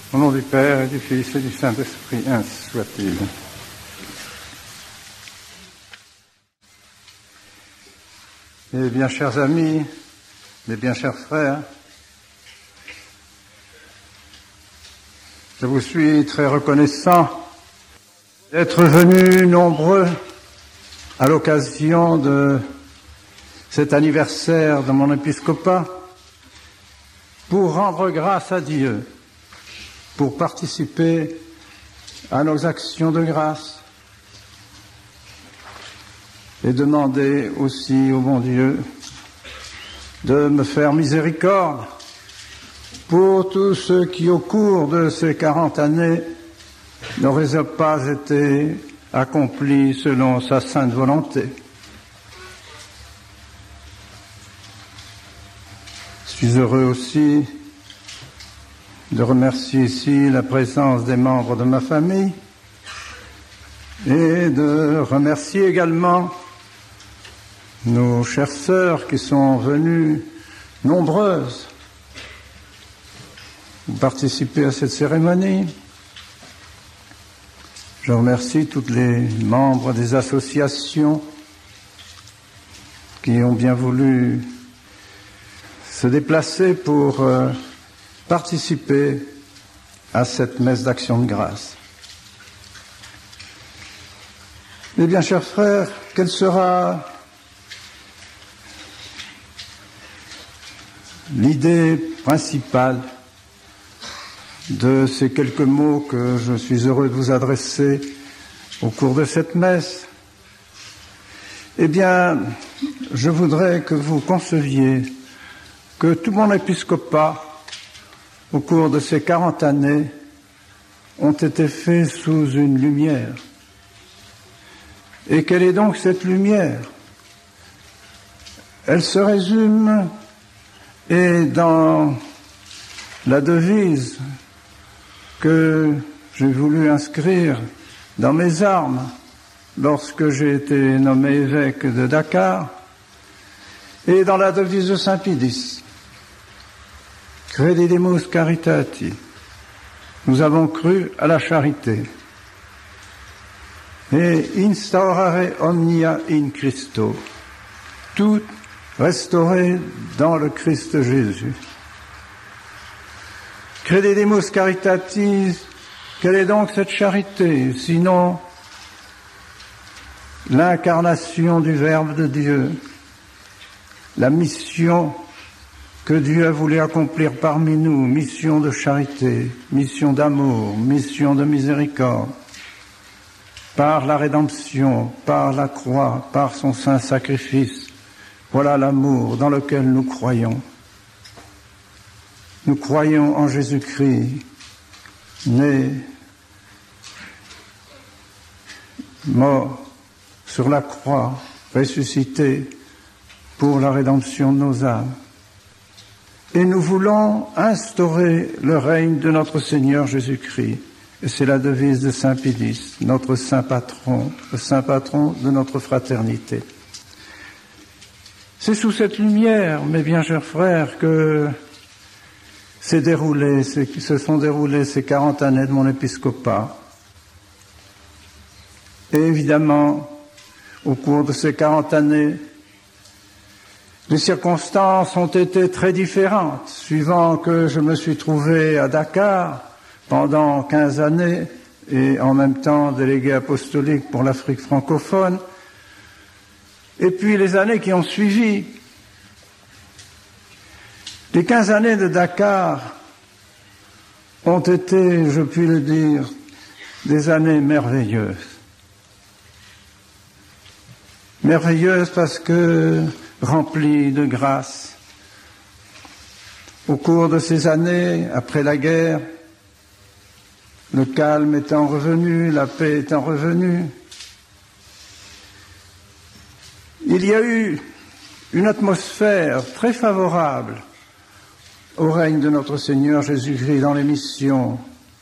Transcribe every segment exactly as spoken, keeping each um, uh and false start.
Au nom du Père et du Fils et du Saint-Esprit, ainsi soit-il. Eh bien, chers amis, mes bien chers frères, je vous suis très reconnaissant d'être venus nombreux à l'occasion de cet anniversaire de mon épiscopat pour rendre grâce à Dieu, pour participer à nos actions de grâce et demander aussi au bon Dieu de me faire miséricorde pour tous ceux qui, au cours de ces quarante années, n'auraient pas été accomplis selon sa sainte volonté. Je suis heureux aussi de remercier ici la présence des membres de ma famille et de remercier également nos chères sœurs qui sont venues nombreuses pour participer à cette cérémonie. Je remercie tous les membres des associations qui ont bien voulu se déplacer pour euh, participer à cette messe d'action de grâce. Eh bien, chers frères, quelle sera l'idée principale de ces quelques mots que je suis heureux de vous adresser au cours de cette messe? Eh bien, je voudrais que vous conceviez que tout mon épiscopat, au cours de ces quarante années, ont été faits sous une lumière. Et quelle est donc cette lumière? Elle se résume, et dans la devise que j'ai voulu inscrire dans mes armes lorsque j'ai été nommé évêque de Dakar, et dans la devise de Saint Pidis, Credidemus caritati, nous avons cru à la charité, et instaurare omnia in Christo, tout restauré dans le Christ Jésus. Credidemus caritati, quelle est donc cette charité, sinon l'incarnation du Verbe de Dieu, la mission que Dieu a voulu accomplir parmi nous, mission de charité, mission d'amour, mission de miséricorde, par la rédemption, par la croix, par son saint sacrifice. Voilà l'amour dans lequel nous croyons. Nous croyons en Jésus-Christ, né, mort sur la croix, ressuscité pour la rédemption de nos âmes. Et nous voulons instaurer le règne de notre Seigneur Jésus-Christ. Et c'est la devise de Saint Pidis, notre saint patron, le saint patron de notre fraternité. C'est sous cette lumière, mes bien chers frères, que s'est déroulé, se sont déroulées ces quarante années de mon épiscopat. Et évidemment, au cours de ces quarante années, les circonstances ont été très différentes, suivant que je me suis trouvé à Dakar pendant quinze années et en même temps délégué apostolique pour l'Afrique francophone, et puis les années qui ont suivi. Les quinze années de Dakar ont été, je puis le dire, des années merveilleuses. Merveilleuses parce que remplies de grâce. Au cours de ces années, après la guerre, le calme étant revenu, la paix étant revenue, il y a eu une atmosphère très favorable au règne de notre Seigneur Jésus-Christ dans les missions.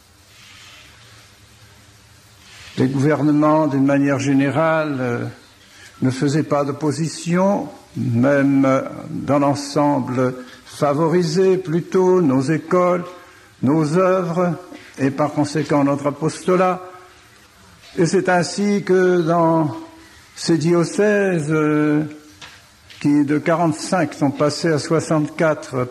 Les gouvernements, d'une manière générale, euh, ne faisaient pas d'opposition, même euh, dans l'ensemble favorisaient plutôt nos écoles, nos œuvres et par conséquent notre apostolat. Et c'est ainsi que dans ces diocèses euh, qui de quarante-cinq sont passés à soixante-quatre